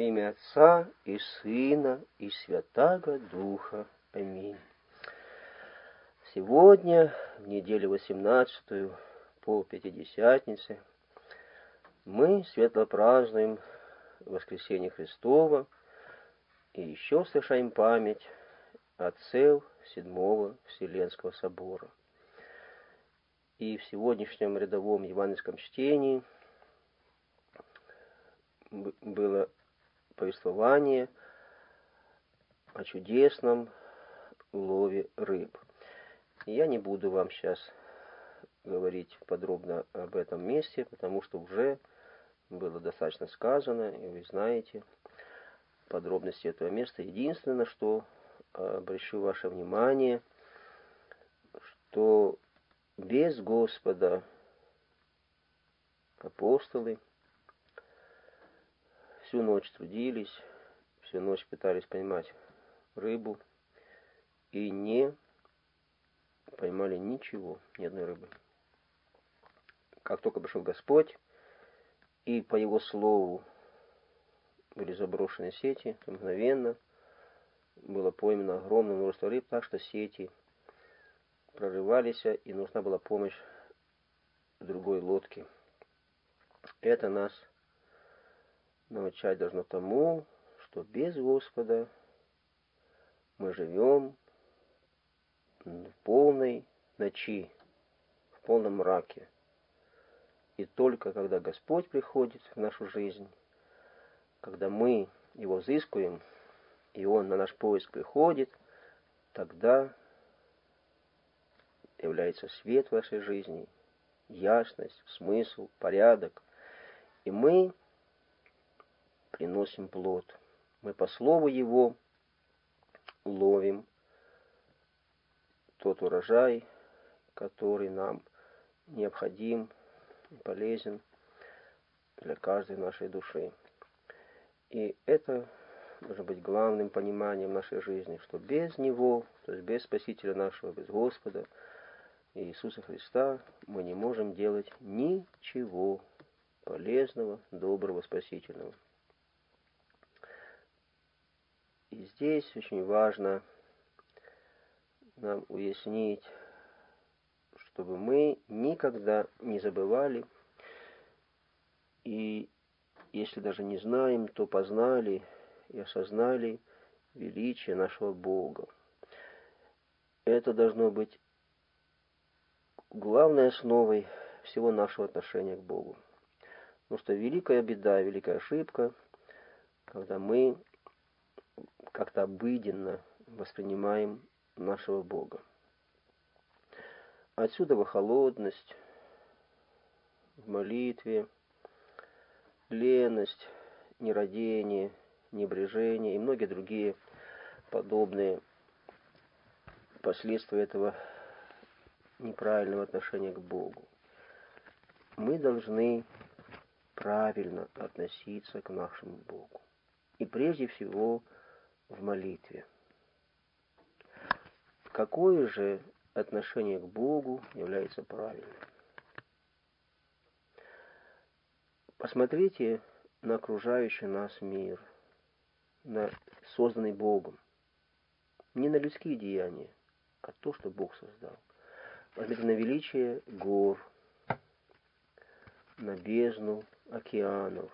имя Отца и Сына и Святаго Духа. Аминь. Сегодня, в неделю 18 по Пятидесятнице, мы светло празднуем Воскресение Христово и еще совершаем память отцев Седьмого Вселенского Собора. И в сегодняшнем рядовом евангельском чтении было повествование о чудесном лове рыб. И я не буду вам сейчас говорить подробно об этом месте, потому что уже было достаточно сказано, и вы знаете подробности этого места. Единственное, что обращу ваше внимание, что без Господа апостолы всю ночь трудились, всю ночь пытались поймать рыбу и не поймали ничего, ни одной рыбы. Как только пришел Господь, и по Его слову были заброшены сети, то мгновенно было поймано огромное множество рыб, так что сети прорывались, и нужна была помощь другой лодки. Это нас научать должно тому, что без Господа мы живем в полной ночи, в полном мраке. И только когда Господь приходит в нашу жизнь, когда мы Его взыскиваем, и Он на наш поиск приходит, тогда является свет в нашей жизни, ясность, смысл, порядок. И мы приносим плод. Мы по слову Его ловим тот урожай, который нам необходим и полезен для каждой нашей души. И это должно быть главным пониманием нашей жизни, что без Него, то есть без Спасителя нашего, без Господа Иисуса Христа, мы не можем делать ничего полезного, доброго, спасительного. И здесь очень важно нам уяснить, чтобы мы никогда не забывали, и если даже не знаем, то познали и осознали величие нашего Бога. Это должно быть главной основой всего нашего отношения к Богу. Потому что великая беда, великая ошибка, когда мы как-то обыденно воспринимаем нашего Бога. Отсюда холодность в молитве, леность, нерадение, небрежение и многие другие подобные последствия этого неправильного отношения к Богу. Мы должны правильно относиться к нашему Богу. И прежде всего в молитве. Какое же отношение к Богу является правильным? Посмотрите на окружающий нас мир, на созданный Богом. Не на людские деяния, а то, что Бог создал. Посмотрите на величие гор, на бездну океанов,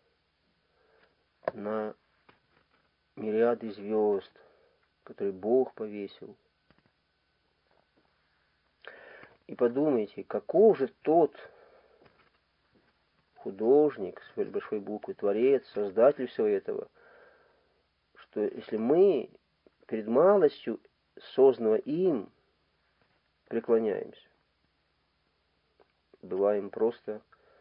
на мириады звезд, которые Бог повесил. И подумайте, каков же тот художник с большой буквы, творец, создатель всего этого, что если мы перед малостью созданного им преклоняемся, бываем просто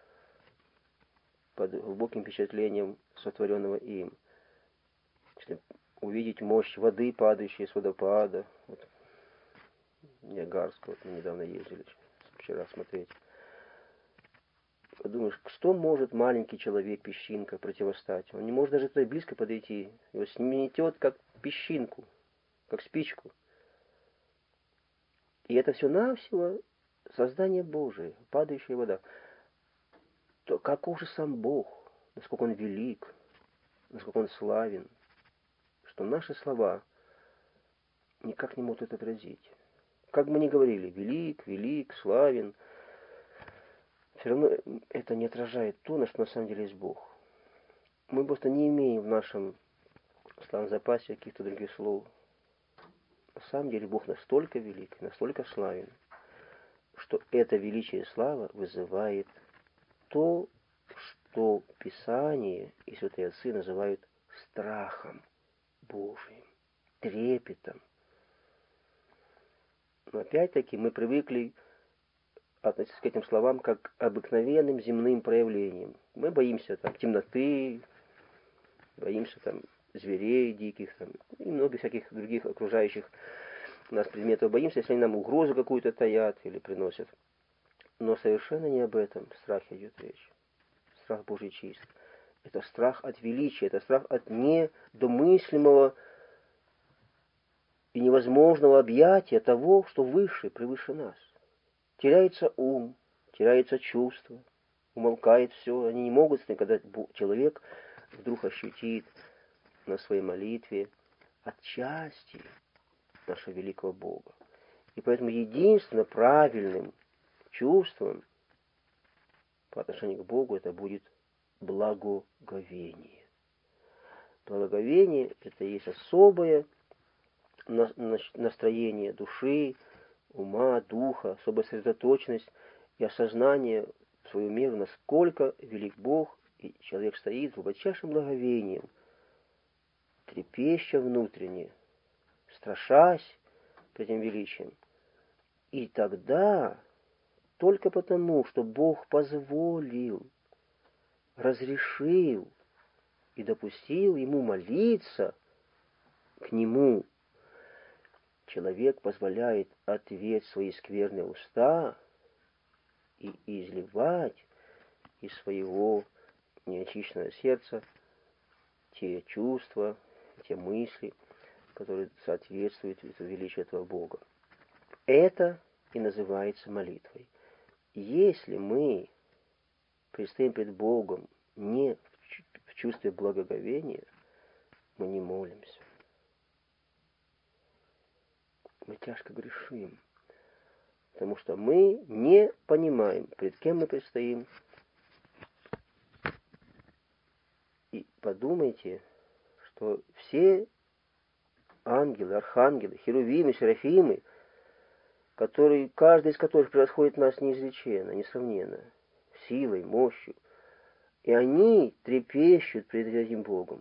под глубоким впечатлением сотворенного им. Если увидеть мощь воды, падающей с водопада, вот, Ниагарского, вот мы недавно ездили, вчера смотреть. Подумаешь, что может маленький человек, песчинка, противостать? Он не может даже туда близко подойти. Его сметет, как песчинку, как спичку. И это все-навсего создание Божие, падающая вода. То каков же сам Бог, насколько Он велик, насколько Он славен, что наши слова никак не могут это отразить. Как бы мы ни говорили, велик, велик, славен, все равно это не отражает то, на что на самом деле есть Бог. Мы просто не имеем в нашем словарном запасе каких-то других слов. На самом деле Бог настолько велик, настолько славен, что это величие и слава вызывает то, что Писание и святые отцы называют страхом Божиим, трепетом. Но опять-таки мы привыкли относиться к этим словам как к обыкновенным земным проявлениям. Мы боимся там темноты, боимся там зверей диких там, и много всяких других окружающих нас предметов. Боимся, если они нам угрозу какую-то таят или приносят. Но совершенно не об этом страхе идет речь. Страх Божий чист. Это страх от величия, это страх от недомыслимого и невозможного объятия того, что выше, превыше нас. Теряется ум, теряется чувство, умолкает все. Они не могут, когда человек вдруг ощутит на своей молитве отчасти нашего великого Бога. И поэтому единственно правильным чувством по отношению к Богу это будет благоговение. Благоговение — это есть особое настроение души, ума, духа, особая сосредоточенность и осознание в свою меру, насколько велик Бог, и человек стоит с глубочайшим благоговением, трепеща внутренне, страшась перед этим величием. И тогда, только потому, что Бог позволил, разрешил и допустил ему молиться к нему, человек позволяет ответь свои скверные уста и изливать из своего неочищенного сердца те чувства, те мысли, которые соответствуют величию этого Бога. Это и называется молитвой. Если мы предстоим пред Богом не в чувстве благоговения, мы не молимся. Мы тяжко грешим, потому что мы не понимаем, пред кем мы предстоим. И подумайте, что все ангелы, архангелы, херувимы, серафимы, каждый из которых превосходит нас неизреченно, несравненно, силой, мощью, и они трепещут пред этим Богом,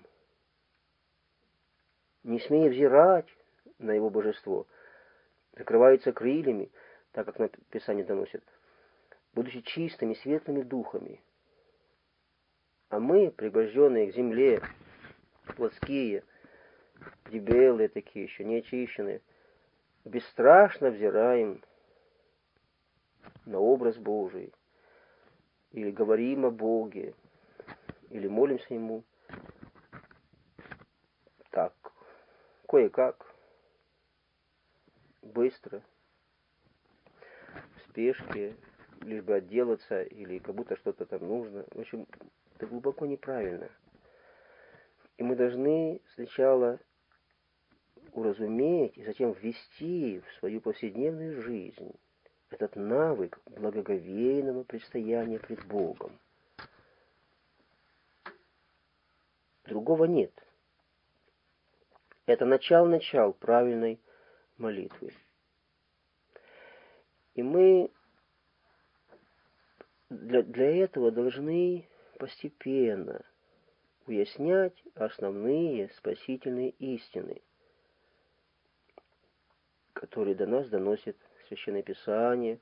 не смея взирать на Его божество, закрываются крыльями, так как Писание доносит, будучи чистыми, светлыми духами. А мы, пригвожденные к земле, плотские, дебелые такие еще, неочищенные, бесстрашно взираем на образ Божий, или говорим о Боге, или молимся Ему так, кое-как, быстро, в спешке, лишь бы отделаться, или как будто что-то там нужно. В общем, это глубоко неправильно. И мы должны сначала уразуметь и затем ввести в свою повседневную жизнь этот навык благоговейного предстояния пред Богом. Другого нет. Это начало правильной молитвы. И мы для этого должны постепенно уяснять основные спасительные истины, которые до нас доносит Священное Писание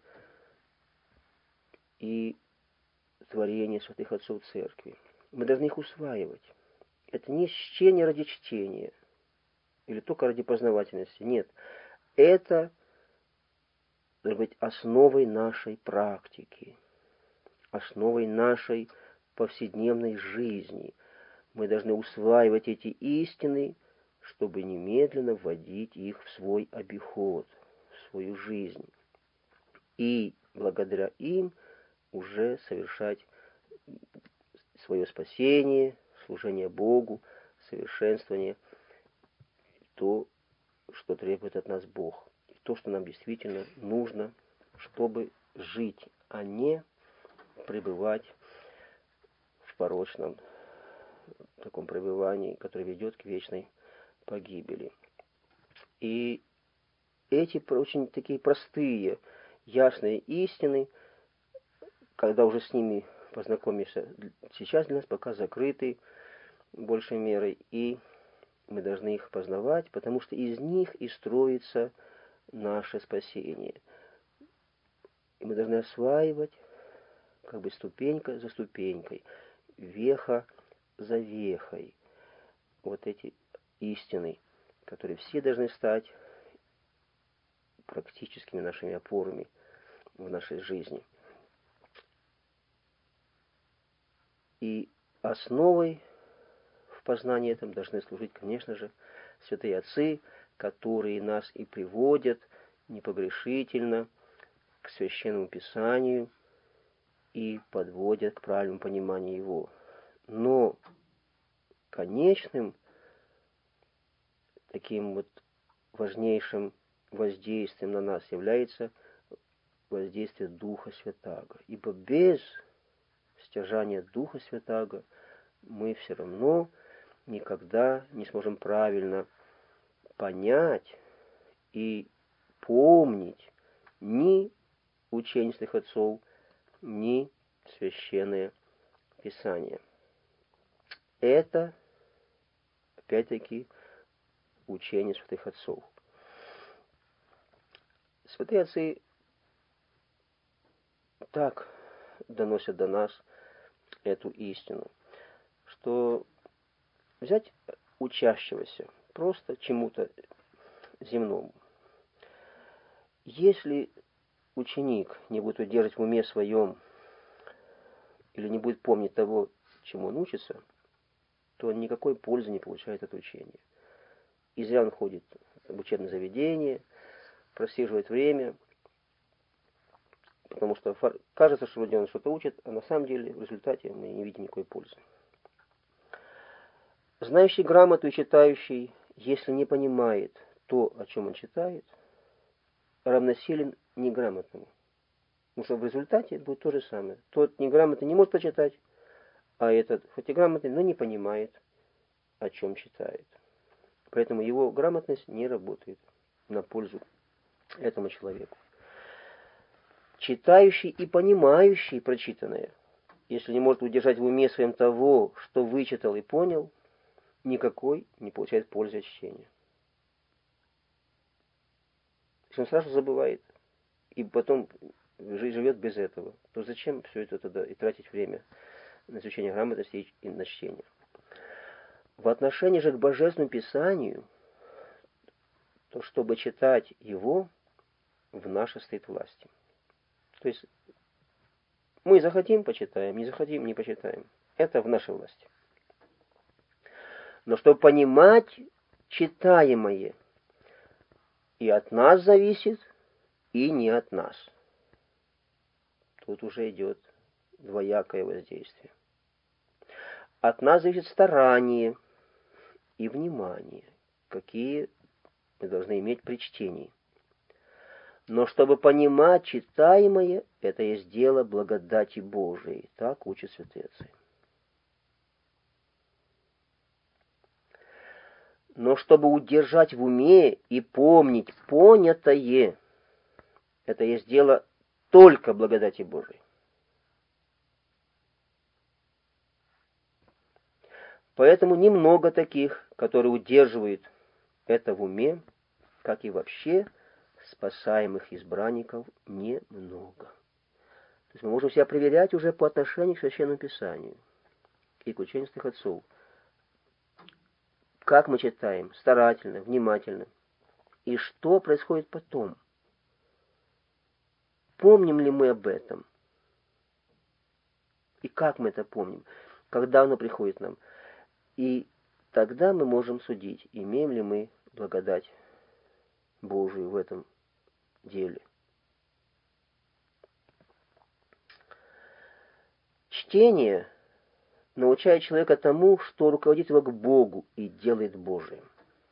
и творение святых отцов Церкви. Мы должны их усваивать. Это не чтение ради чтения или только ради познавательности. Нет. Это должно быть основой нашей практики, основой нашей повседневной жизни. Мы должны усваивать эти истины, чтобы немедленно вводить их в свой обиход, в свою жизнь. И благодаря им уже совершать свое спасение, служение Богу совершенствование, то, что требует от нас Бог, и то, что нам действительно нужно, чтобы жить, а не пребывать в порочном таком пребывании, которое ведет к вечной погибели. И эти очень такие простые, ясные истины, когда уже с ними познакомишься, сейчас для нас пока закрыты большей мерой, и мы должны их познавать, потому что из них и строится наше спасение. И мы должны осваивать, как бы ступенька за ступенькой, веха за вехой, вот эти истины, которые все должны стать практическими нашими опорами в нашей жизни. И основой в познании этом должны служить, конечно же, святые отцы, которые нас и приводят непогрешительно к Священному Писанию и подводят к правильному пониманию его. Но конечным таким вот важнейшим воздействием на нас является воздействие Духа Святаго. Ибо без стяжания Духа Святаго мы все равно никогда не сможем правильно понять и помнить ни учение святых отцов, ни Священное Писание. Это, опять-таки, учение святых отцов. Святые отцы так доносят до нас эту истину, что взять учащегося просто чему-то земному. Если ученик не будет удерживать в уме своем или не будет помнить того, чему он учится, то он никакой пользы не получает от учения. И зря он ходит в учебное заведение, просиживает время, потому что кажется, что вроде он что-то учит, а на самом деле в результате мы не видим никакой пользы. Знающий грамоту и читающий, если не понимает то, о чем он читает, равносилен неграмотному. Потому что в результате будет то же самое. Тот неграмотный не может прочитать, а этот, хоть и грамотный, но не понимает, о чем читает. Поэтому его грамотность не работает на пользу этому человеку. Читающий и понимающий прочитанное, если не может удержать в уме своем того, что вычитал и понял, никакой не получает пользы от чтения. Если он сразу забывает и потом живет без этого, то зачем все это тогда и тратить время на изучение грамотности и на чтение? В отношении же к Божественному Писанию, то чтобы читать его, в нашей стоит власти. То есть мы захотим — почитаем, не захотим — не почитаем. Это в нашей власти. Но чтобы понимать читаемое, и от нас зависит, и не от нас. Тут уже идет двоякое воздействие. От нас зависит старание и внимание, какие мы должны иметь при чтении. Но чтобы понимать читаемое, это есть дело благодати Божией. Так учат святые отцы. Но чтобы удержать в уме и помнить понятое, это есть дело только благодати Божией. Поэтому немного таких, которые удерживают это в уме, как и вообще спасаемых избранников, немного. То есть мы можем себя проверять уже по отношению к Священному Писанию и к учению святых отцов. Как мы читаем, старательно, внимательно. И что происходит потом? Помним ли мы об этом? И как мы это помним? Когда оно приходит нам? И тогда мы можем судить, имеем ли мы благодать Божию в этом деле. Чтение научает человека тому, что руководит его к Богу и делает Божиим.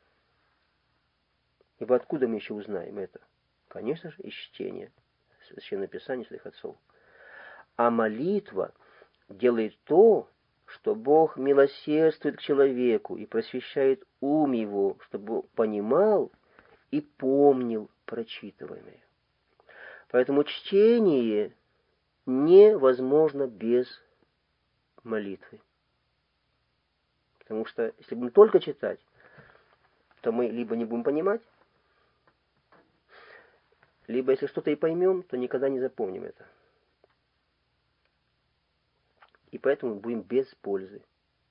Ибо откуда мы еще узнаем это? Конечно же, из чтения Священного Писания своих отцов. А молитва делает то, что Бог милосердствует к человеку и просвещает ум его, чтобы понимал и помнил прочитываемое. Поэтому чтение невозможно без молитвы. Потому что если будем только читать, то мы либо не будем понимать, либо если что-то и поймем, то никогда не запомним это. И поэтому будем без пользы.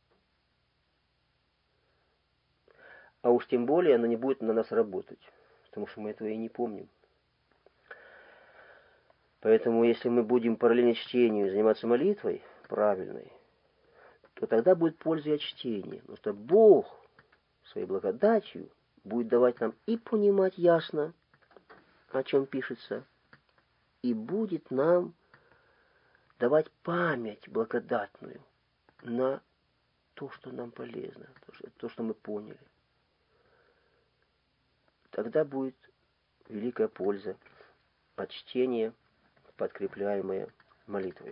А уж тем более оно не будет на нас работать, потому что мы этого и не помним. Поэтому если мы будем параллельно чтению заниматься молитвой правильной, то тогда будет польза и от чтения. Потому что Бог своей благодатью будет давать нам и понимать ясно, о чем пишется, и будет нам давать память благодатную на то, что нам полезно, то, что мы поняли. Тогда будет великая польза от чтения, подкрепляемая молитвой.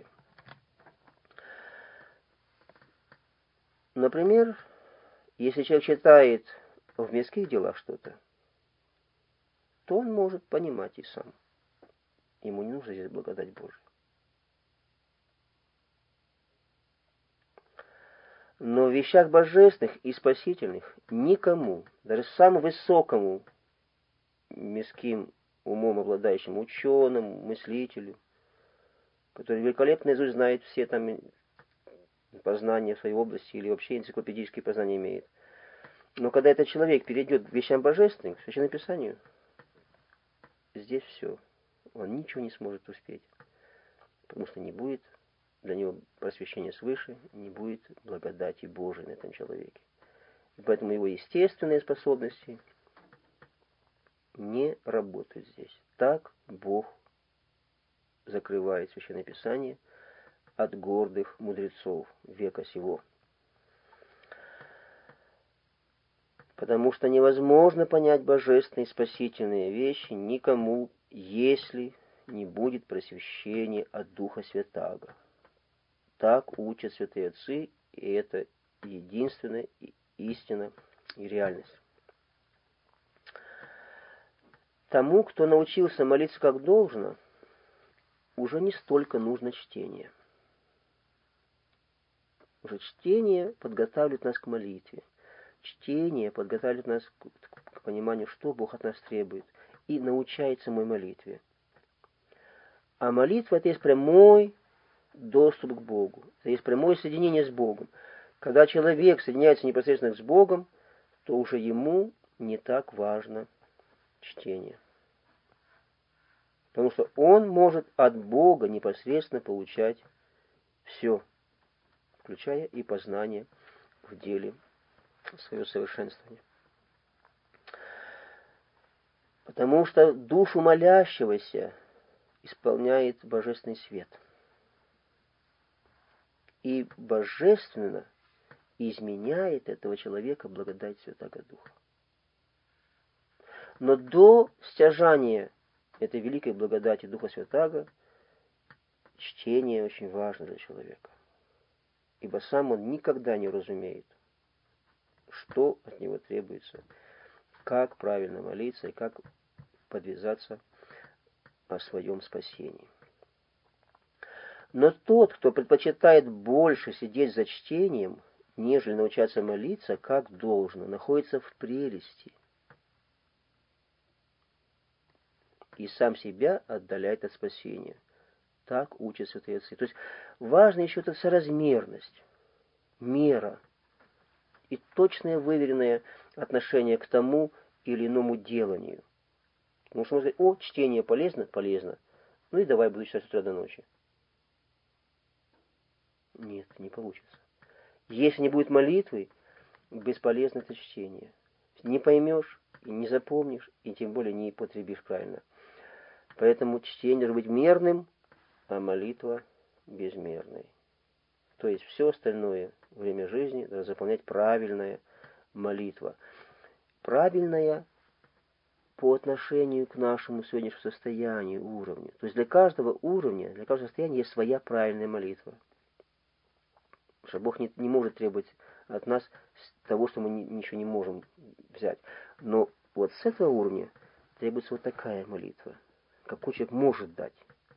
Например, если человек читает в мирских делах что-то, то он может понимать и сам. Ему не нужно здесь благодать Божия. Но в вещах божественных и спасительных никому, даже самому высокому мирским умом обладающему ученому, мыслителю, который великолепно наизусть знает все там познания в своей области или вообще энциклопедические познания имеет. Но когда этот человек перейдет к вещам божественным, к Священному Писанию, здесь все. Он ничего не сможет успеть. Потому что не будет для него просвещения свыше, не будет благодати Божией на этом человеке. И поэтому его естественные способности не работают здесь. Так Бог закрывает Священное Писание от гордых мудрецов века сего. Потому что невозможно понять божественные спасительные вещи никому, если не будет просвещения от Духа Святаго. Так учат святые отцы, и это единственная истина и реальность. Тому, кто научился молиться как должно, уже не столько нужно чтение. Уже чтение подготавливает нас к молитве. Чтение подготавливает нас к пониманию, что Бог от нас требует, и научает самой молитве. А молитва — это есть прямой доступ к Богу, это есть прямое соединение с Богом. Когда человек соединяется непосредственно с Богом, то уже ему не так важно чтение. Потому что он может от Бога непосредственно получать все, включая и познание в деле свое совершенствование. Потому что душу молящегося исполняет божественный свет. И божественно изменяет этого человека благодать Святаго Духа. Но до стяжания этой великой благодати Духа Святаго чтение очень важно для человека. Ибо сам он никогда не разумеет, что от него требуется, как правильно молиться и как подвязаться о своем спасении. Но тот, кто предпочитает больше сидеть за чтением, нежели научаться молиться, как должно, находится в прелести и сам себя отдаляет от спасения. Так учат святые отцы. То есть важно еще эта соразмерность, мера и точное выверенное отношение к тому или иному деланию. Потому что можно сказать: о, чтение полезно, полезно. Ну и давай буду читать с утра до ночи. Нет, не получится. Если не будет молитвы, бесполезно это чтение. Не поймешь, и не запомнишь, и тем более не потребишь правильно. Поэтому чтение должно быть мерным, а молитва безмерной. То есть все остальное время жизни надо заполнять правильная молитва. Правильная по отношению к нашему сегодняшнему состоянию, уровню. То есть для каждого уровня, для каждого состояния есть своя правильная молитва. Потому что Бог не может требовать от нас того, что мы ничего не можем взять. Но вот с этого уровня требуется вот такая молитва, какой человек может дать.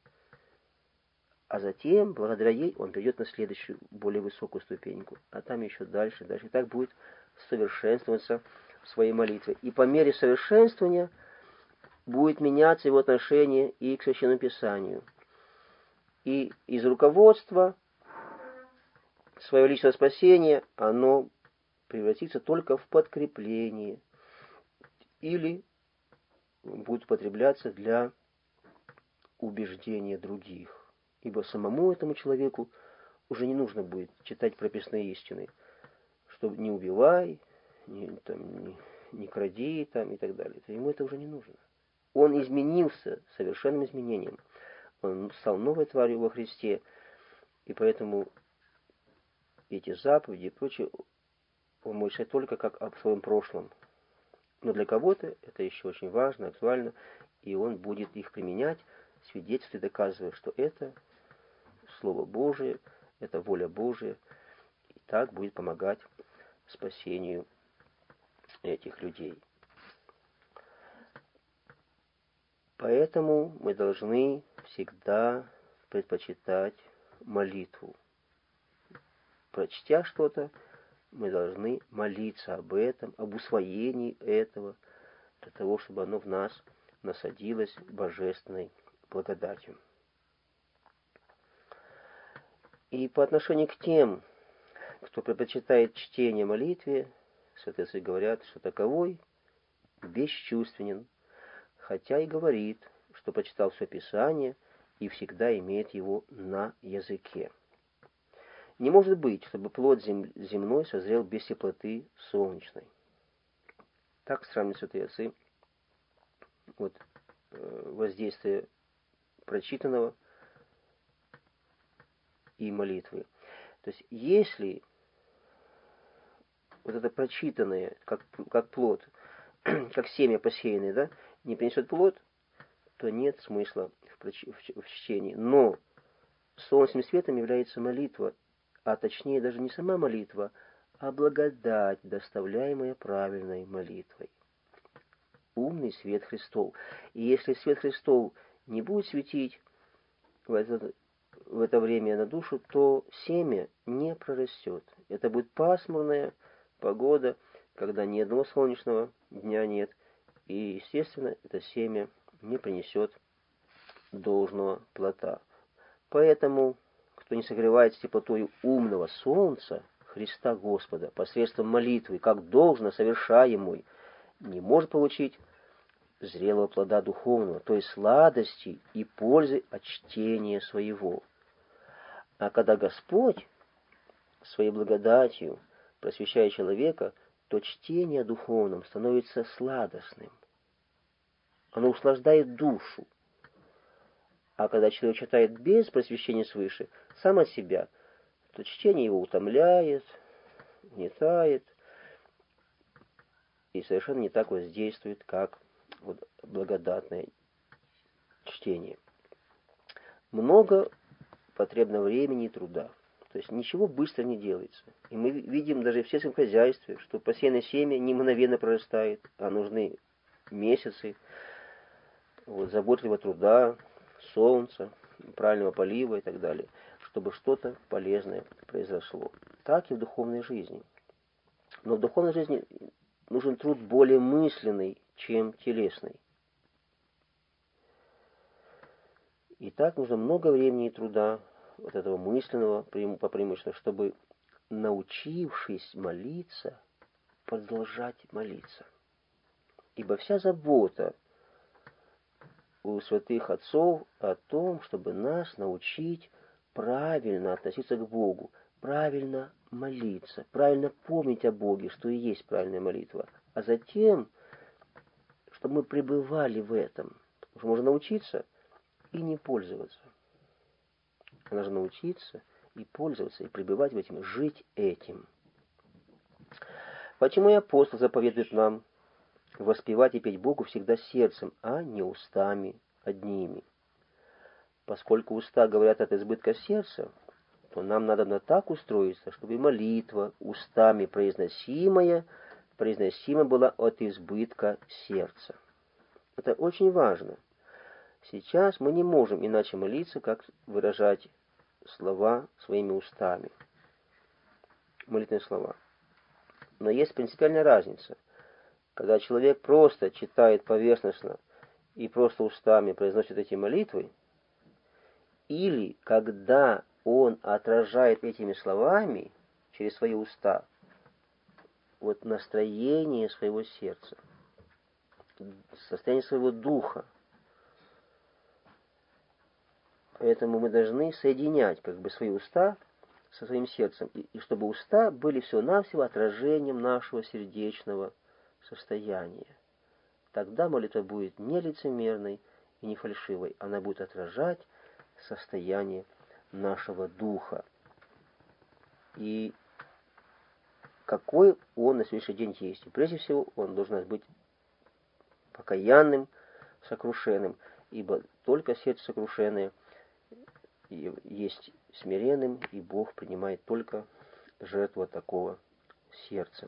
А затем, благодаря ей, он придет на следующую, более высокую ступеньку. А там еще дальше, дальше. И так будет совершенствоваться в своей молитве. И по мере совершенствования будет меняться его отношение и к Священному Писанию. И из руководства свое личное спасение, оно превратится только в подкрепление. Или будет употребляться для убеждения других. Ибо самому этому человеку уже не нужно будет читать прописные истины, что не убивай, не кради там, и так далее. Ему это уже не нужно. Он изменился совершенным изменением. Он стал новой тварью во Христе, и поэтому эти заповеди и прочее он может читать только как о своем прошлом. Но для кого-то это еще очень важно, актуально, и он будет их применять, свидетельствуя, доказывая, что это Слово Божие, это воля Божия, и так будет помогать спасению этих людей. Поэтому мы должны всегда предпочитать молитву. Прочтя что-то, мы должны молиться об этом, об усвоении этого, для того, чтобы оно в нас насадилось божественной благодатью. И по отношению к тем, кто предпочитает чтение молитве, святые отцы говорят, что таковой бесчувственен, хотя и говорит, что прочитал все Писание и всегда имеет его на языке. Не может быть, чтобы плод земной созрел без теплоты солнечной. Так сравнивают святые отцы воздействие прочитанного и молитвы. То есть, если вот это прочитанное, как плод, как семя посеянное, да, не принесет плод, то нет смысла в чтении. Но солнечным светом является молитва, а точнее даже не сама молитва, а благодать, доставляемая правильной молитвой. Умный свет Христов. И если свет Христов не будет светить в это время на душу, то семя не прорастет. Это будет пасмурная погода, когда ни одного солнечного дня нет. И, естественно, это семя не принесет должного плода. Поэтому, кто не согревается теплотой умного солнца, Христа Господа, посредством молитвы, как должно совершаемой, не может получить зрелого плода духовного, то есть сладости и пользы от чтения своего. А когда Господь своей благодатью просвещает человека, то чтение духовным становится сладостным. Оно услаждает душу. А когда человек читает без просвещения свыше, сам от себя, то чтение его утомляет, угнетает и совершенно не так воздействует, как благодатное чтение. Много потребно времени и труда. То есть ничего быстро не делается. И мы видим даже в сельском хозяйстве, что посеянное семя не мгновенно прорастает, а нужны месяцы заботливого труда, солнца, правильного полива и так далее, чтобы что-то полезное произошло. Так и в духовной жизни. Но в духовной жизни нужен труд более мысленный, чем телесный. И так нужно много времени и труда, вот этого мысленного, по преимуществу, чтобы, научившись молиться, продолжать молиться. Ибо вся забота у святых отцов о том, чтобы нас научить правильно относиться к Богу, правильно молиться, правильно помнить о Боге, что и есть правильная молитва, а затем, чтобы мы пребывали в этом. Потому что можно научиться и не пользоваться. Нужно научиться и пользоваться, и пребывать в этом, жить этим. Почему и апостол заповедует нам воспевать и петь Богу всегда сердцем, а не устами одними? Поскольку уста говорят от избытка сердца, то нам надо так устроиться, чтобы молитва, устами произносимая была от избытка сердца. Это очень важно. Сейчас мы не можем иначе молиться, как выражать слова своими устами. Молитвенные слова. Но есть принципиальная разница. Когда человек просто читает поверхностно и просто устами произносит эти молитвы, или когда он отражает этими словами через свои уста вот настроение своего сердца, состояние своего духа. Поэтому мы должны соединять свои уста со своим сердцем, и чтобы уста были всего-навсего отражением нашего сердечного состояния. Тогда молитва будет не лицемерной и не фальшивой, она будет отражать состояние нашего духа. И какой он на сегодняшний день есть. И прежде всего он должен быть покаянным, сокрушенным, ибо только сердце сокрушенное есть смиренным, и Бог принимает только жертву такого сердца.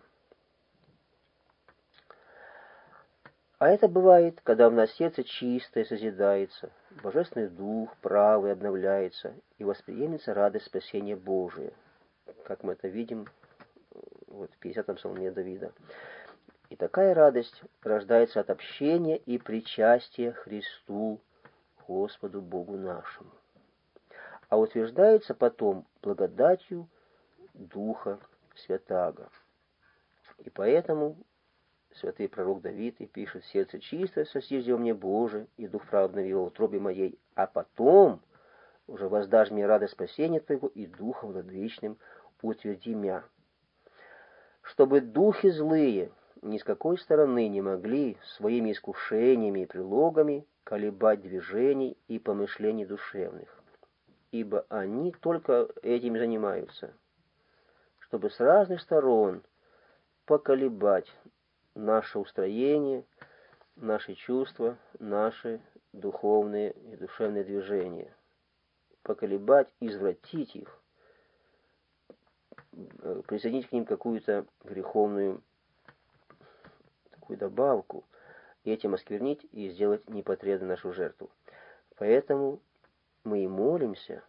А это бывает, когда в нас сердце чистое созидается, Божественный Дух правый обновляется, и восприемется радость спасения Божия, как мы это видим в 50-м псалме Давида. И такая радость рождается от общения и причастия Христу, Господу Богу нашему, а утверждается потом благодатью Духа Святаго. И поэтому святый пророк Давид и пишет: «Сердце чистое сосижди во мне, Боже, и Дух правый обновил в утробе моей, а потом уже воздашь мне радость спасения Твоего, и Духом владычным утверди мя». Чтобы духи злые ни с какой стороны не могли своими искушениями и прилогами колебать движений и помышлений душевных, ибо они только этим занимаются, чтобы с разных сторон поколебать наше устроение, наши чувства, наши духовные и душевные движения, поколебать, извратить их, присоединить к ним какую-то греховную такую добавку, и этим осквернить и сделать непотребной нашу жертву. Поэтому мы и молимся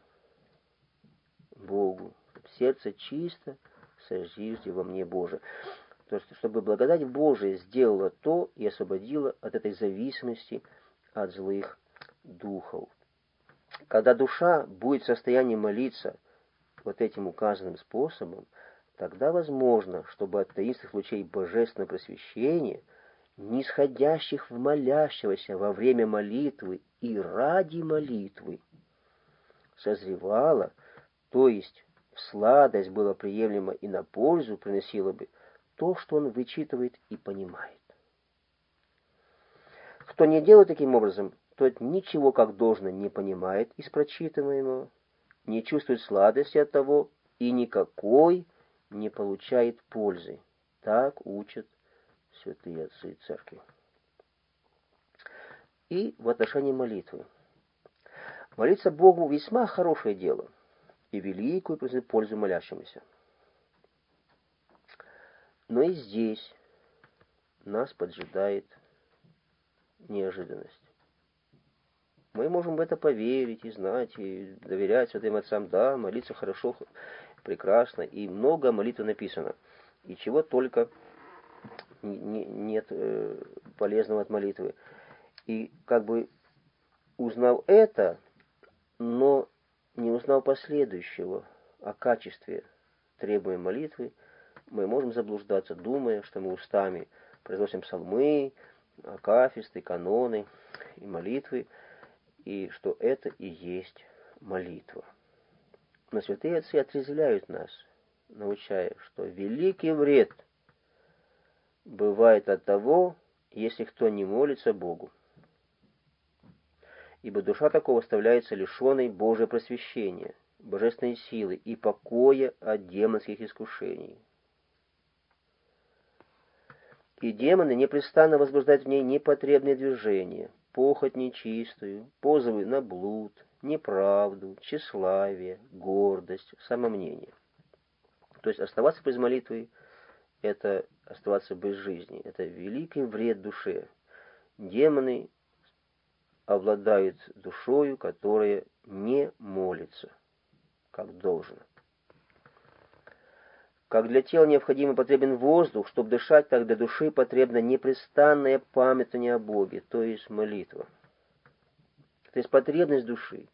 Богу: сердце чисто сожжи во мне, Боже. То есть, чтобы благодать Божия сделала то и освободила от этой зависимости от злых духов. Когда душа будет в состоянии молиться вот этим указанным способом, тогда возможно, чтобы от таинственных лучей божественного просвещения, нисходящих в молящегося во время молитвы и ради молитвы, созревало, то есть в сладость было приемлемо и на пользу приносило бы то, что он вычитывает и понимает. Кто не делает таким образом, тот ничего как должно не понимает из прочитываемого, не чувствует сладости от того и никакой не получает пользы. Так учат святые отцы церкви. И в отношении молитвы. Молиться Богу весьма хорошее дело и великую приносит пользу молящемуся. Но и здесь нас поджидает неожиданность. Мы можем в это поверить и знать, и доверять святым отцам. Да, молиться хорошо, прекрасно, и много молитвы написано. И чего только нет полезного от молитвы. И узнав это, но не узнав последующего о качестве требуемой молитвы, мы можем заблуждаться, думая, что мы устами произносим псалмы, акафисты, каноны и молитвы, и что это и есть молитва. Но святые отцы отрезвляют нас, научая, что великий вред бывает от того, если кто не молится Богу. Ибо душа такого оставляется лишенной Божьего просвещения, божественной силы и покоя от демонских искушений. И демоны непрестанно возбуждают в ней непотребные движения, похоть нечистую, позывы на блуд, неправду, тщеславие, гордость, самомнение. То есть оставаться без молитвы — это оставаться без жизни, это великий вред душе. Демоны обладают душою, которая не молится, как должно. Как для тела необходим и потребен воздух, чтобы дышать, так для души потребна непрестанное памятование о Боге, то есть молитва. То есть потребность души.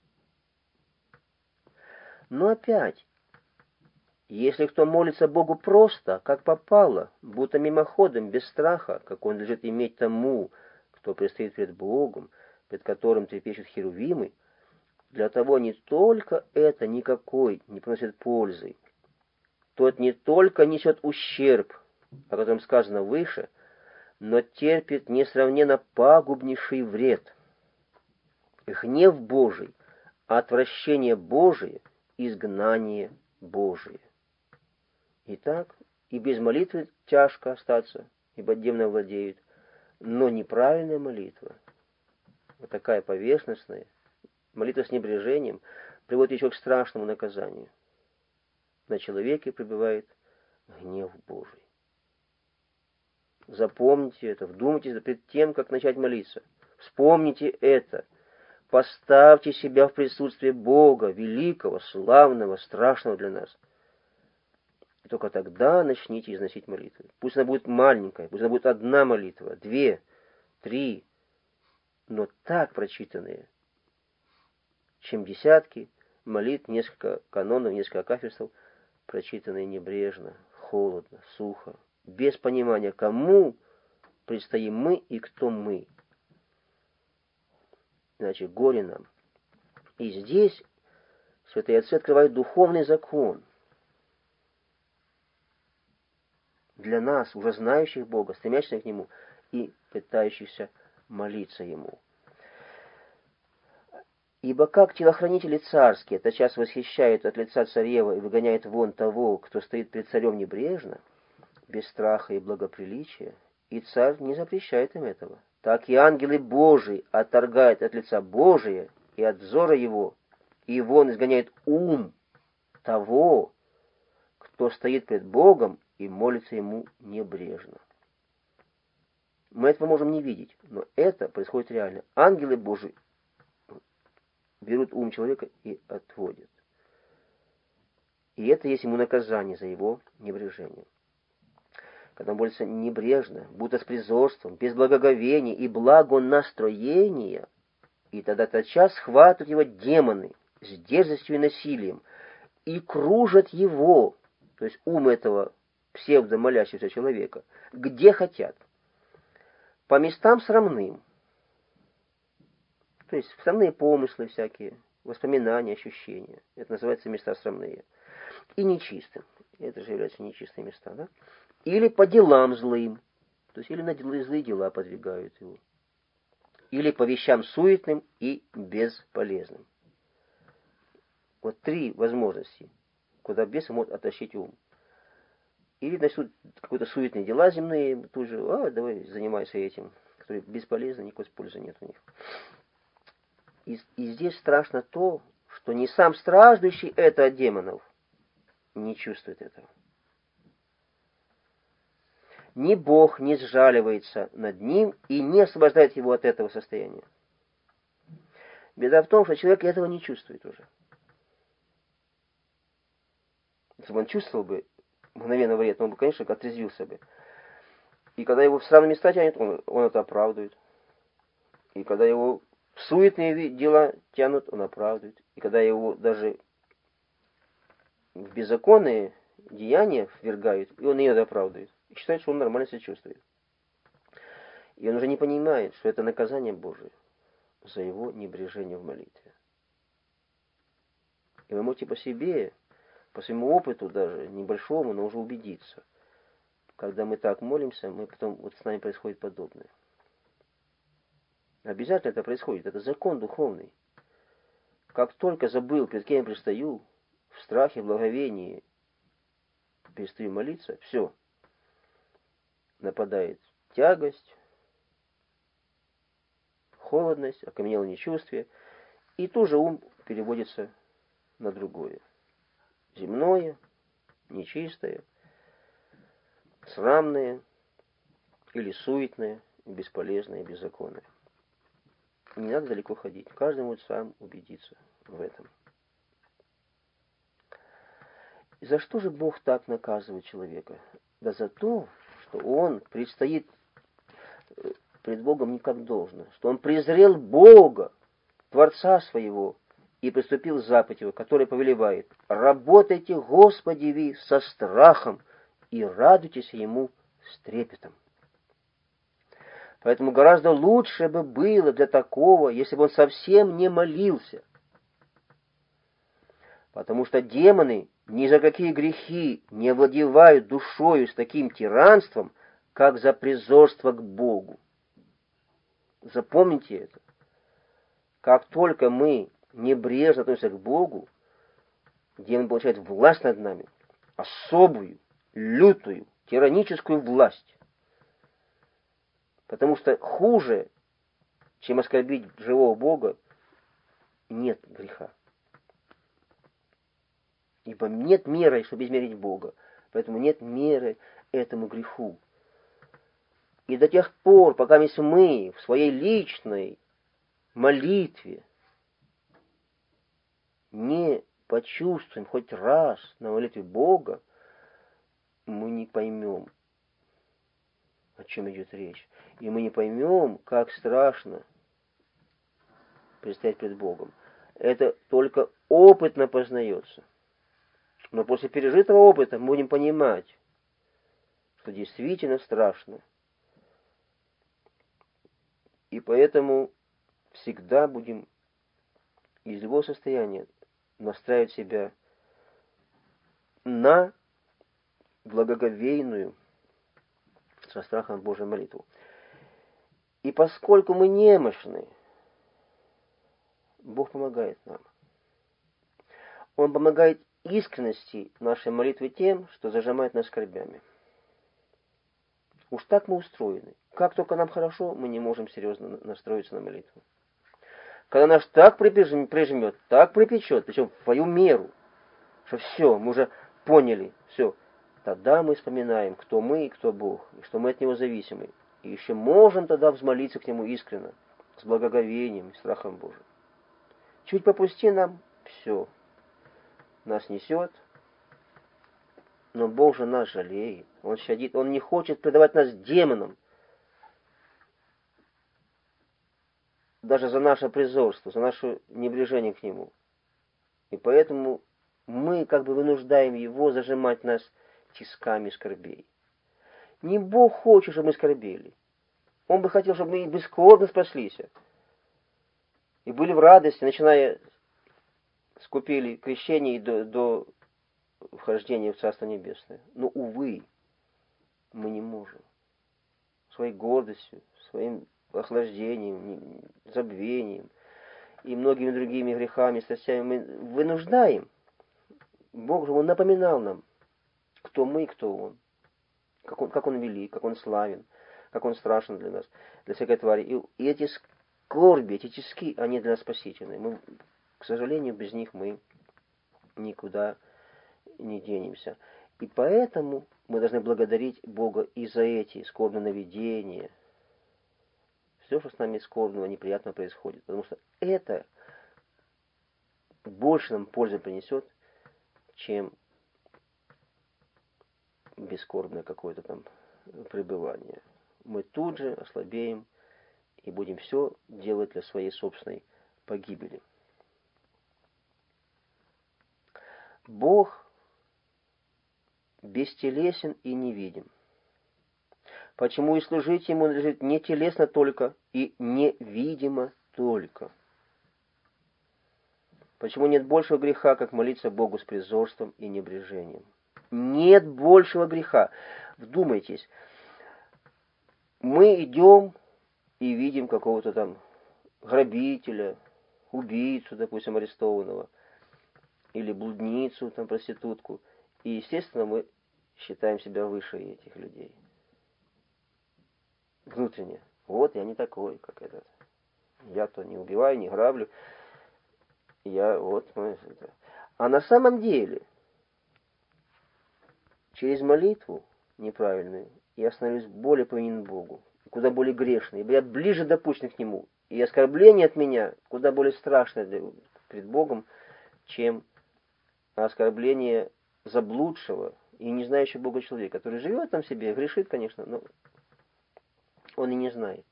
Но опять, если кто молится Богу просто, как попало, будто мимоходом, без страха, как он лежит иметь тому, кто предстоит пред Богом, пред которым трепещут херувимы, для того не только это никакой не приносит пользы, тот не только несет ущерб, о котором сказано выше, но терпит несравненно пагубнейший вред. Гнев Божий, отвращение Божие, изгнание Божие. Итак, и без молитвы тяжко остаться, ибо демоны владеют, но неправильная молитва, вот такая поверхностная, молитва с небрежением, приводит еще к страшному наказанию. На человеке пребывает гнев Божий. Запомните это, вдумайтесь перед тем, как начать молиться. Вспомните это. Поставьте себя в присутствие Бога, великого, славного, страшного для нас. И только тогда начните износить молитвы. Пусть она будет маленькая, пусть она будет одна молитва, 2, 3, но так прочитанные, чем десятки молитв, несколько канонов, несколько акафистов, прочитанные небрежно, холодно, сухо, без понимания, кому предстоим мы и кто мы. Иначе горе нам. И здесь святые отцы открывают духовный закон для нас, уже знающих Бога, стремящихся к Нему и пытающихся молиться Ему. Ибо как телохранители царские тотчас восхищают от лица царева и выгоняют вон того, кто стоит пред царем небрежно, без страха и благоприличия, и царь не запрещает им этого, так и ангелы Божии отторгают от лица Божия и от взора его, и вон изгоняет ум того, кто стоит пред Богом и молится Ему небрежно. Мы этого можем не видеть, но это происходит реально. Ангелы Божии берут ум человека и отводят. И это есть ему наказание за его небрежение. Когда он молится небрежно, будто с призорством, без благоговения и благонастроения, и тогда тотчас схватывают его демоны с дерзостью и насилием и кружат его, то есть ум этого псевдомолящегося человека, где хотят, по местам срамным, то есть срамные помыслы всякие, воспоминания, ощущения. Это называется места срамные. И нечистым. Это же являются нечистые места, да? Или по делам злым. То есть или на злые дела подвигают его. Или по вещам суетным и бесполезным. Вот 3 возможности, куда бес может оттащить ум. Или начнут какие-то суетные дела земные, тут же, давай занимайся этим, которые бесполезны, никакой пользы нет у них. И здесь страшно то, что ни сам страждущий это от демонов не чувствует этого. Ни Бог не сжаливается над ним и не освобождает его от этого состояния. Беда в том, что человек этого не чувствует уже. Если бы он чувствовал бы мгновенно вред, он бы, конечно, отрезвился бы. И когда его в странные места тянет, он это оправдывает. И когда его в суетные дела тянут, он оправдывает. И когда его даже в беззаконные деяния ввергают, и он ее оправдывает. И считает, что он нормально себя чувствует. И он уже не понимает, что это наказание Божие за его небрежение в молитве. И вы можете по себе, по своему опыту даже, небольшому, но уже убедиться. Когда мы так молимся, мы потом, вот с нами происходит подобное. Обязательно это происходит, это закон духовный. Как только забыл, перед кем я предстаю, в страхе, в благовении перестаю молиться, все. Нападает тягость, холодность, окаменелое нечувствие, и тут же ум переводится на другое. Земное, нечистое, срамное или суетное, бесполезное, беззаконное. Не надо далеко ходить. Каждый может сам убедиться в этом. И за что же Бог так наказывает человека? Да за то, что он предстоит пред Богом не как должно, что он презрел Бога, Творца своего, и приступил к заповедь его, который повелевает: работайте, Господи, вы со страхом и радуйтесь ему с трепетом. Поэтому гораздо лучше бы было для такого, если бы он совсем не молился. Потому что демоны ни за какие грехи не овладевают душою с таким тиранством, как за презорство к Богу. Запомните это. Как только мы небрежно относимся к Богу, демон получает власть над нами, особую, лютую, тираническую власть. Потому что хуже, чем оскорбить живого Бога, нет греха. Ибо нет меры, чтобы измерить Бога. Поэтому нет меры этому греху. И до тех пор, пока мы в своей личной молитве не почувствуем хоть раз на молитве Бога, мы не поймем, о чем идет речь. И мы не поймем, как страшно предстоять пред Богом. Это только опытно познается. Но после пережитого опыта мы будем понимать, что действительно страшно. И поэтому всегда будем из его состояния настраивать себя на благоговейную, со страхом Божию молитву. И поскольку мы немощны, Бог помогает нам. Он помогает искренности нашей молитвы тем, что зажимает нас скорбями. Уж так мы устроены. Как только нам хорошо, мы не можем серьезно настроиться на молитву. Когда нас так прижмет, так припечет, причем в свою меру, что все, мы уже поняли, все, тогда мы вспоминаем, кто мы и кто Бог, и что мы от Него зависимы. И еще можем тогда взмолиться к Нему искренно, с благоговением и страхом Божьим. Чуть попусти нам, все, нас несет, но Бог же нас жалеет, Он щадит, Он не хочет предавать нас демонам, даже за наше презорство, за наше небрежение к Нему. И поэтому мы как бы вынуждаем Его зажимать нас тисками скорбей. Не Бог хочет, чтобы мы скорбели. Он бы хотел, чтобы мы бескорбно спаслись. И были в радости, начиная с купели крещения и до вхождения в Царство Небесное. Но, увы, мы не можем. Своей гордостью, своим охлаждением, забвением и многими другими грехами, страстями мы вынуждаем. Бог же, Он напоминал нам, кто мы и кто Он. Как он велик, как Он славен, как Он страшен для нас, для всякой твари. И эти скорби, эти тиски, они для нас спасительны. Мы, к сожалению, без них мы никуда не денемся. И поэтому мы должны благодарить Бога и за эти скорбные наведения. Все, что с нами скорбного, неприятного происходит. Потому что это больше нам пользы принесет, чем бескорбное какое-то там пребывание. Мы тут же ослабеем и будем все делать для своей собственной погибели. Бог бестелесен и невидим. Почему и служить Ему надлежит не телесно только и невидимо только. Почему нет большего греха, как молиться Богу с презорством и небрежением? Нет большего греха. Вдумайтесь, мы идем и видим какого-то там грабителя, убийцу, допустим, арестованного, или блудницу, там, проститутку. И, естественно, мы считаем себя выше этих людей. Внутренне. Вот я не такой, как этот. Я-то не убиваю, не граблю. Я вот... А на самом деле, через молитву неправильную, я становлюсь более повинен Богу, куда более грешный, ибо я ближе допущен к Нему. И оскорбление от меня куда более страшное пред Богом, чем оскорбление заблудшего и не знающего Бога человека, который живет там себе, грешит, конечно, но он и не знает.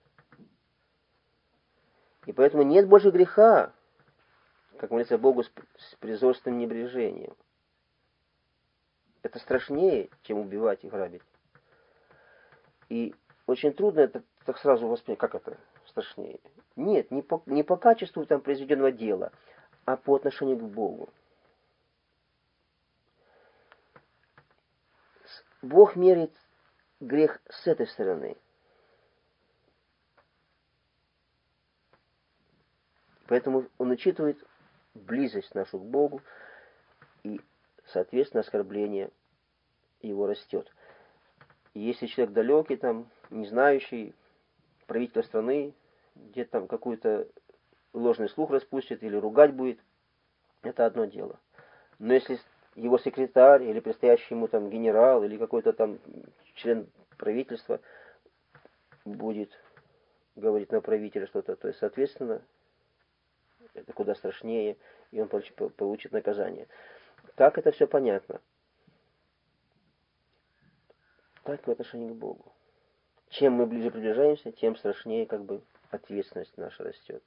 И поэтому нет больше греха, как молиться Богу с презренным небрежением. Это страшнее, чем убивать и грабить. И очень трудно это так сразу воспринять. Как это страшнее? Нет, не по качеству там произведенного дела, а по отношению к Богу. Бог меряет грех с этой стороны. Поэтому Он учитывает близость нашу к Богу, и, соответственно, оскорбление его растет. И если человек далекий, там, не знающий правителя страны, где-то там какой-то ложный слух распустит или ругать будет, это одно дело. Но если его секретарь или предстоящий ему там генерал или какой-то там член правительства будет говорить на правителя что-то, то есть, соответственно, это куда страшнее, и он получит наказание. Так это все понятно. Так и в отношении к Богу. Чем мы ближе приближаемся, тем страшнее как бы ответственность наша растет.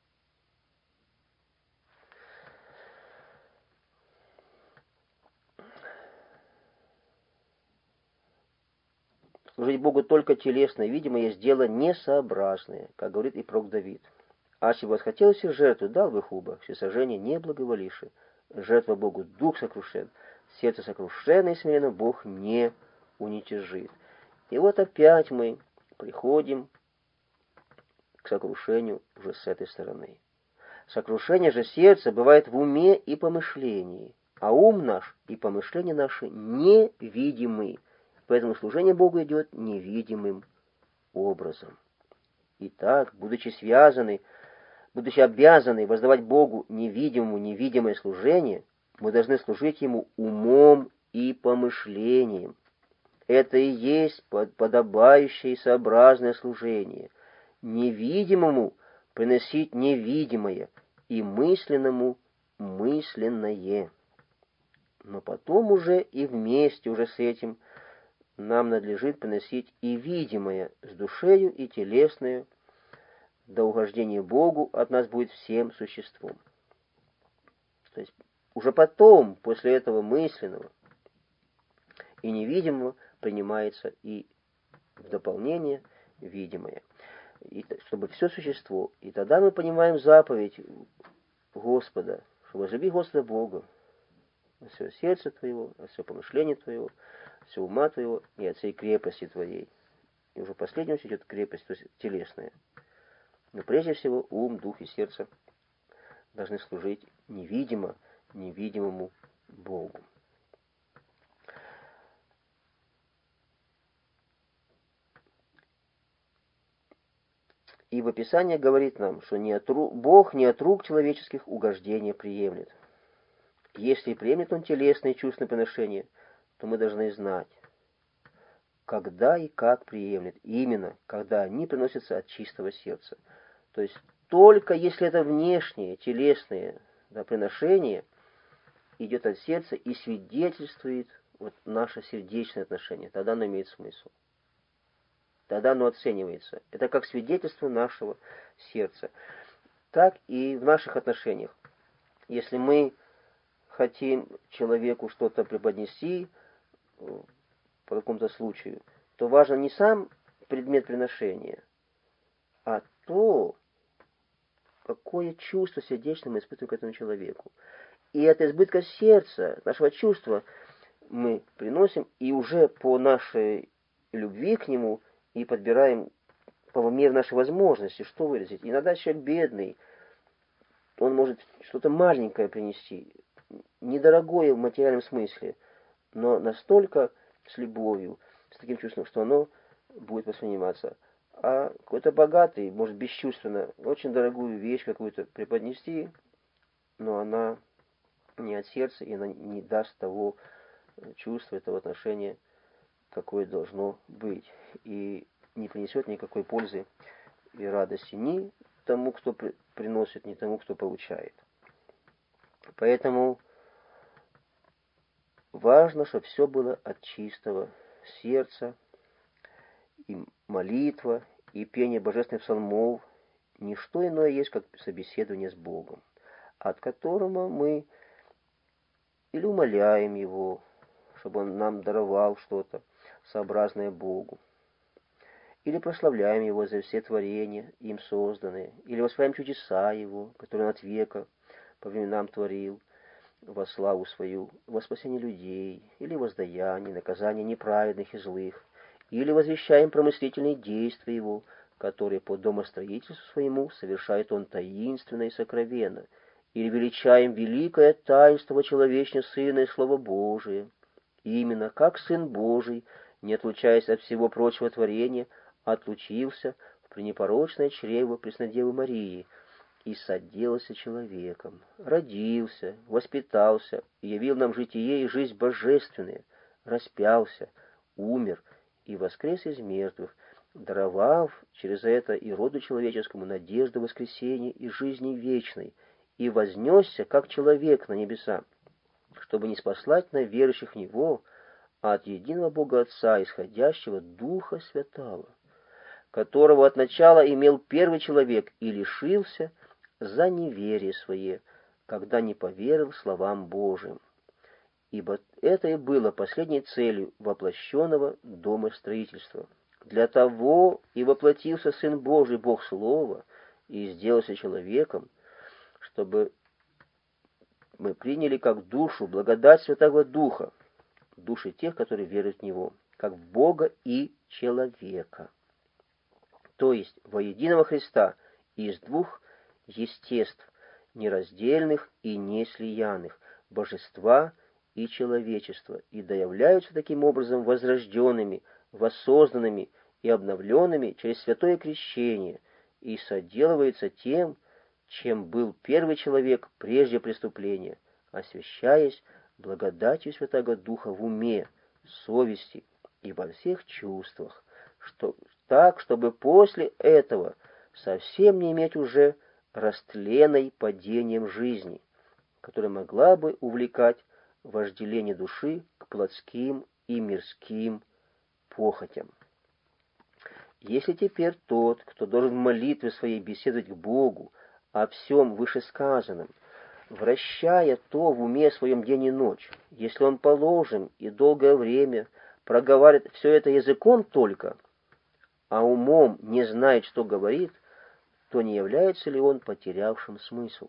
Служить Богу только телесно, видимо, есть дело несообразное, как говорит и пророк Давид. Аси восхотелось и жертву, дал бы хуба, всесожжение не благоволивши. Жертва Богу дух сокрушен, сердце сокрушенное и смиренно Бог не уничижит. И вот опять мы приходим к сокрушению уже с этой стороны. Сокрушение же сердца бывает в уме и помышлении, а ум наш и помышления наши невидимы. Поэтому служение Богу идет невидимым образом. Итак, будучи обязаны воздавать Богу невидимое служение, мы должны служить Ему умом и помышлением. Это и есть подобающее и сообразное служение. Невидимому приносить невидимое, и мысленному мысленное. Но потом уже и вместе уже с этим нам надлежит приносить и видимое с душею и телесную, до угождения Богу от нас будет всем существом. То есть уже потом, после этого мысленного и невидимого, принимается и в дополнение видимое. И, чтобы все существо. И тогда мы понимаем заповедь Господа, что возлюби Господа Бога от всего сердца твоего, от всего помышления твоего, от всего ума твоего и от всей крепости твоей. И уже последним идет крепость, то есть телесная. Но прежде всего ум, дух и сердце должны служить невидимому Богу. Ибо Писание говорит нам, что Бог не от рук человеческих угождения приемлет. Если приемлет Он телесные чувственные приношения, то мы должны знать, когда и как приемлет, именно когда они приносятся от чистого сердца. То есть только если это внешнее, телесное приношение идет от сердца и свидетельствует вот наше сердечное отношение, тогда оно имеет смысл. Тогда оно оценивается. Это как свидетельство нашего сердца. Так и в наших отношениях. Если мы хотим человеку что-то преподнести по какому-то случаю, то важно не сам предмет приношения, а то, какое чувство сердечное мы испытываем к этому человеку. И от избытка сердца, нашего чувства, мы приносим, и уже по нашей любви к нему и подбираем по мере нашей возможности, что выразить. Иногда человек бедный, он может что-то маленькое принести, недорогое в материальном смысле, но настолько с любовью, с таким чувством, что оно будет восприниматься. А какой-то богатый может бесчувственно очень дорогую вещь какую-то преподнести, но она не от сердца, и она не даст того чувства, этого отношения, какое должно быть. И не принесет никакой пользы и радости ни тому, кто приносит, ни тому, кто получает. Поэтому важно, чтобы все было от чистого сердца, и молитва, и пение божественных псалмов, не что иное есть, как собеседование с Богом, от которого мы или умоляем Его, чтобы Он нам даровал что-то, сообразное Богу, или прославляем Его за все творения, им созданные, или восславляем чудеса Его, которые Он от века по временам творил, во славу свою, во спасение людей, или воздаяние, наказание неправедных и злых, или возвещаем промыслительные действия Его, которые по домостроительству своему совершает Он таинственно и сокровенно, или величаем великое таинство человечного Сына и Слово Божие, именно как Сын Божий, не отлучаясь от всего прочего творения, отлучился в пренепорочное чрево Преснодевы Марии, и соделался человеком, родился, воспитался, явил нам житие и жизнь божественные, распялся, умер и воскрес из мертвых, даровав через это и роду человеческому надежду воскресения и жизни вечной, и вознесся, как человек, на небеса, чтобы не спаслать на верующих в Него, а от единого Бога Отца, исходящего Духа Святого, которого от начала имел первый человек и лишился за неверие свое, когда не поверил словам Божиим. Ибо это и было последней целью воплощенного домостроительства. Для того и воплотился Сын Божий, Бог Слова, и сделался человеком, чтобы мы приняли как душу благодать Святого Духа, души тех, которые веруют в Него, как в Бога и человека. То есть во единого Христа из двух естеств, нераздельных и неслиянных, божества и человечества, и доявляются таким образом возрожденными, воссозданными и обновленными через святое крещение, и соделывается тем, чем был первый человек прежде преступления, освящаясь благодатью Святого Духа в уме, совести и во всех чувствах, так, чтобы после этого совсем не иметь уже растленной падением жизни, которая могла бы увлекать вожделение души к плотским и мирским похотям. Если теперь тот, кто должен в молитве своей беседовать к Богу о всем вышесказанном, вращая то в уме своем день и ночь, если он положим и долгое время проговаривает все это языком только, а умом не знает, что говорит, то не является ли он потерявшим смысл?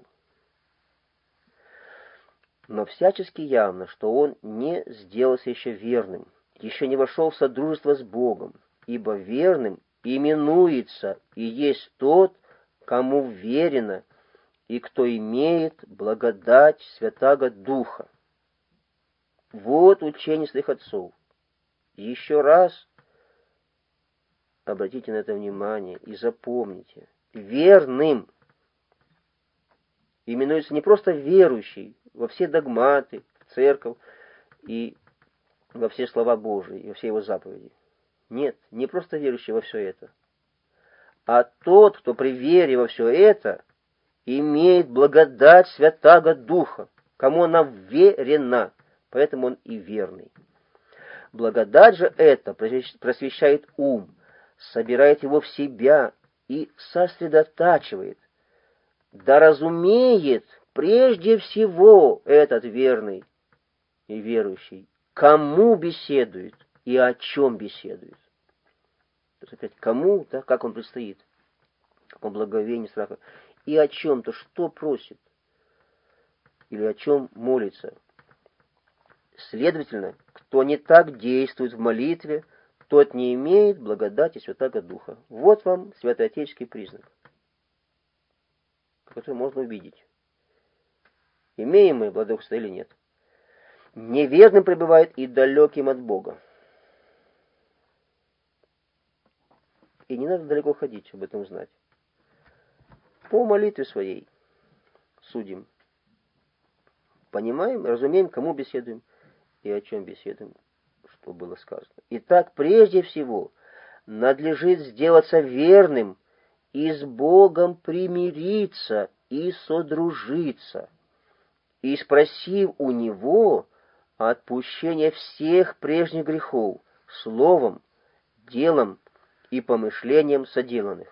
Но всячески явно, что он не сделался еще верным, еще не вошел в содружество с Богом, ибо верным именуется и есть тот, кому верено, и кто имеет благодать Святаго Духа. Вот учение святых отцов. Еще раз обратите на это внимание и запомните. Верным именуется не просто верующий во все догматы, в церковь и во все слова Божии, и во все его заповеди. Нет, не просто верующий во все это, а тот, кто при вере во все это имеет благодать Святаго Духа, кому она верена, поэтому он и верный. Благодать же эта просвещает ум, собирает его в себя и сосредотачивает, да разумеет прежде всего этот верный и верующий, кому беседует и о чем беседует. То есть опять кому, да, как он предстоит, в каком благовении, страха, и о чем-то, что просит, или о чем молится. Следовательно, кто не так действует в молитве, тот не имеет благодати Святаго Духа. Вот вам святоотеческий признак, который можно увидеть. имеем мы благоденствие или нет. Неверным пребывает и далеким от Бога. И не надо далеко ходить, чтобы об этом знать. По молитве своей судим. Понимаем, разумеем, кому беседуем и о чем беседуем, что было сказано. Итак, прежде всего, надлежит сделаться верным и с Богом примириться и содружиться, и спросив у Него отпущения всех прежних грехов, словом, делом и помышлением соделанных.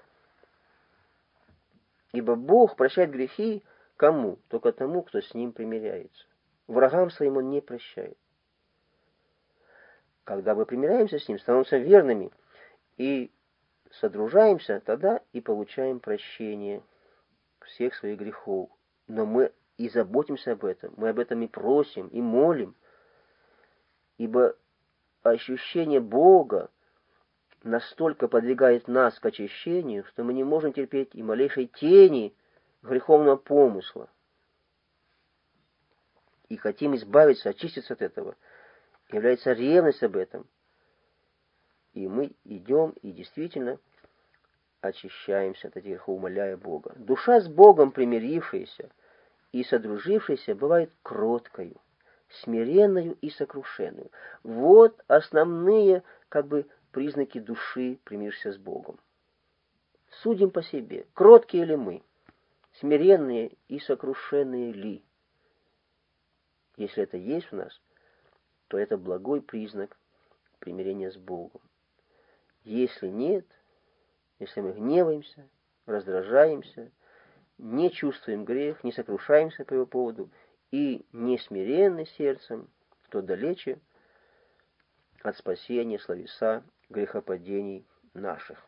Ибо Бог прощает грехи кому? Только тому, кто с Ним примиряется. Врагам своим Он не прощает. Когда мы примиряемся с Ним, становимся верными и содружаемся, тогда и получаем прощение всех своих грехов. Но мы и заботимся об этом, мы об этом и просим, и молим, ибо ощущение Бога настолько подвигает нас к очищению, что мы не можем терпеть и малейшей тени греховного помысла. И хотим избавиться, очиститься от этого. Является ревность об этом. И мы идем и действительно очищаемся от этих грехов, умоляя Бога. Душа с Богом примирившаяся и содружившаяся бывает кроткою, смиренную и сокрушенную. Вот основные признаки души, примирившейся с Богом. Судим по себе, кроткие ли мы, смиренные и сокрушенные ли. Если это есть в нас, то это благой признак примирения с Богом. Если нет, если мы гневаемся, раздражаемся, не чувствуем грех, не сокрушаемся по его поводу и не смиренны сердцем, то далече от спасения, словеса, грехопадений наших.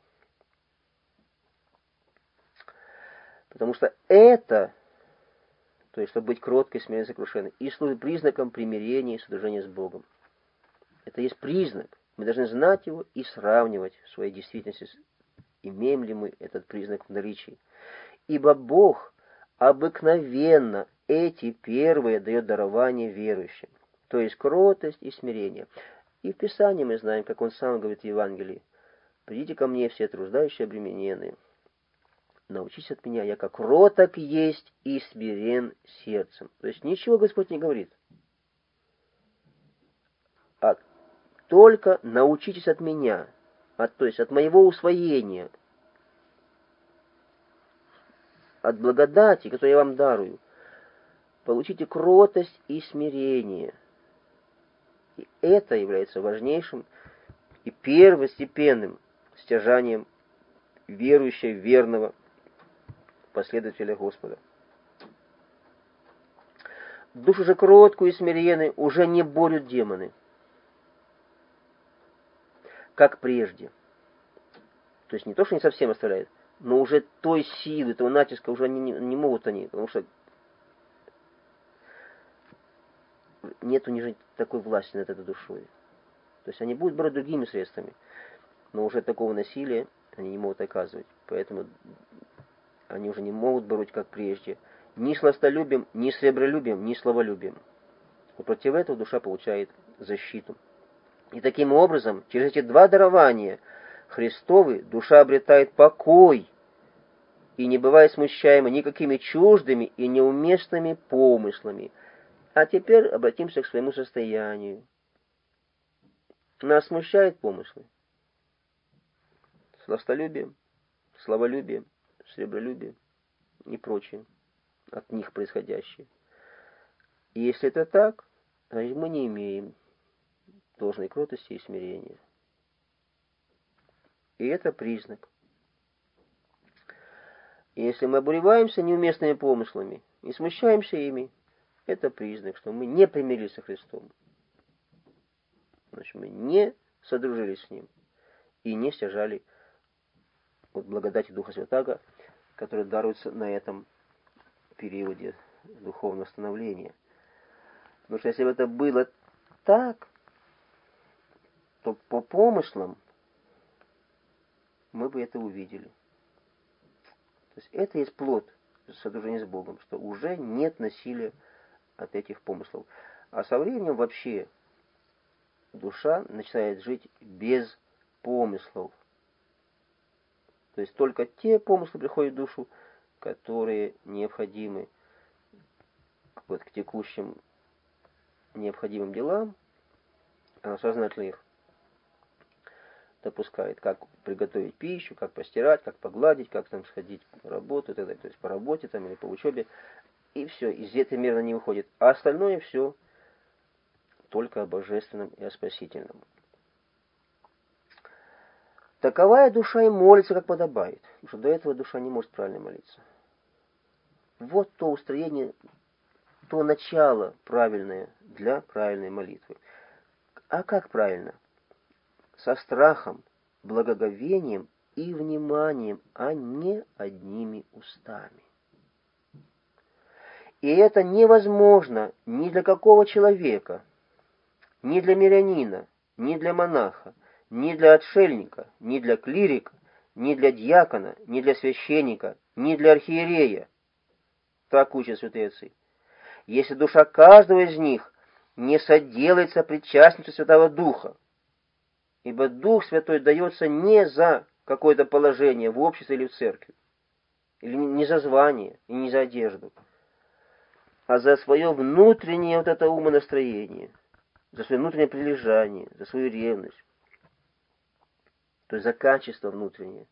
Потому что это, то есть, чтобы быть кроткой, смиренной, сокрушенной, и служит признаком примирения и содружения с Богом. Это есть признак. Мы должны знать его и сравнивать в своей действительности, имеем ли мы этот признак в наличии. Ибо Бог обыкновенно эти первые дает дарование верующим, то есть кротость и смирение. И в Писании мы знаем, как Он сам говорит в Евангелии: «Придите ко мне все труждающие и обремененные, научись от меня, я как кроток есть и смирен сердцем». То есть ничего Господь не говорит, а только научитесь от меня, то есть от моего усвоения, от благодати, которую я вам дарую. Получите кротость и смирение. И это является важнейшим и первостепенным стяжанием верующего, верного последователя Господа. Душу же кроткую и смиренную уже не борют демоны, как прежде. То есть не то, что они совсем оставляют, но уже той силы, того натиска уже они не могут они, потому что нет у них такой власти над этой душой. То есть они будут брать другими средствами, но уже такого насилия они не могут оказывать. Поэтому они уже не могут бороться, как прежде, ни сластолюбием, ни сребролюбием, ни словолюбием. Но против этого душа получает защиту. И таким образом, через эти два дарования Христовы, душа обретает покой и не бывает смущаема никакими чуждыми и неуместными помыслами. А теперь обратимся к своему состоянию. Нас смущают помыслы. Сластолюбием, словолюбием, сребролюбием и прочее, от них происходящее. И если это так, значит мы не имеем должной кротости и смирения. И это признак. И если мы обуреваемся неуместными помыслами и смущаемся ими, это признак, что мы не примирились со Христом. Значит, мы не содружились с Ним и не стяжали от благодати Духа Святаго, который даруется на этом периоде духовного становления. Потому что если бы это было так, то по помыслам мы бы это увидели. То есть это есть плод содружения с Богом, что уже нет насилия от этих помыслов. А со временем вообще душа начинает жить без помыслов. То есть только те помыслы приходят в душу, которые необходимы к текущим необходимым делам, она сознательно их допускает, как приготовить пищу, как постирать, как погладить, как там сходить на работу и так далее, то есть по работе там или по учебе, и все, из этой меры не выходит. А остальное все только о божественном и о спасительном. Таковая душа и молится, как подобает, потому что до этого душа не может правильно молиться. Вот то устроение, то начало правильное для правильной молитвы. А как правильно? Со страхом, благоговением и вниманием, а не одними устами. И это невозможно ни для какого человека, ни для мирянина, ни для монаха, ни для отшельника, ни для клирика, ни для диакона, ни для священника, ни для архиерея. Так учат святые отцы. Если душа каждого из них не соделается причастницей Святого Духа, ибо Дух Святой дается не за какое-то положение в обществе или в церкви, или не за звание и не за одежду, а за свое внутреннее вот это умонастроение, за свое внутреннее прилежание, за свою ревность, то есть за качество внутреннее.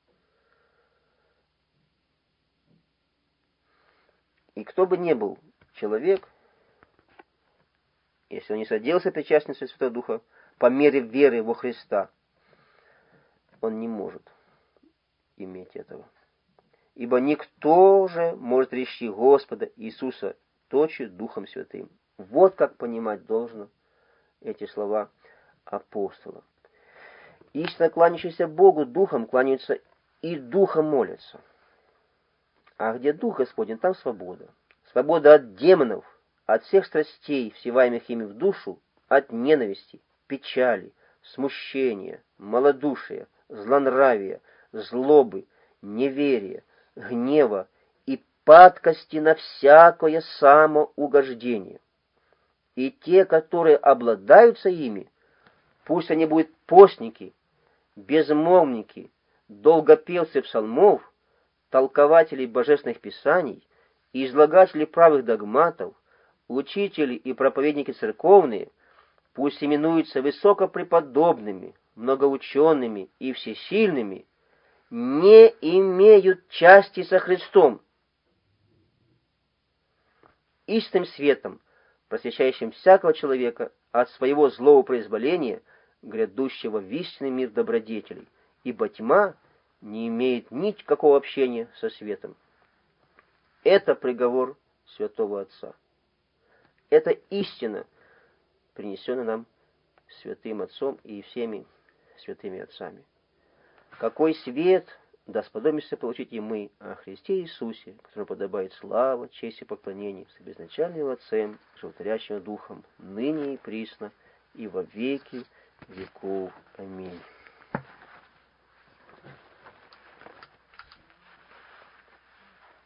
И кто бы ни был человек, если он не соделался причастницей Святого Духа, по мере веры во Христа, он не может иметь этого. Ибо никто же может речи Господа Иисуса точи Духом Святым. Вот как понимать должно эти слова апостола. Истинно кланяющийся Богу Духом кланяются и Духом молятся. А где Дух Господень, там свобода. Свобода от демонов, от всех страстей, всеваемых ими в душу, от ненависти, печали, смущения, малодушия, злонравия, злобы, неверия, гнева и падкости на всякое самоугождение. И те, которые обладаются ими, пусть они будут постники, безмолвники, долгопевцы псалмов, толкователи божественных писаний, излагатели правых догматов, учители и проповедники церковные, пусть именуются высокопреподобными, многоучеными и всесильными, не имеют части со Христом, истинным светом, просвещающим всякого человека от своего злого произволения, грядущего в истинный мир добродетелей, ибо тьма не имеет никакого общения со светом. Это приговор святого Отца. Это истина, принесенная нам святым Отцом и всеми святыми Отцами. Какой свет да сподобимся получить и мы о Христе Иисусе, которому подобает слава, честь и поклонение с безначальным Отцем, животворящим Духом, ныне и присно, и во веки веков. Аминь.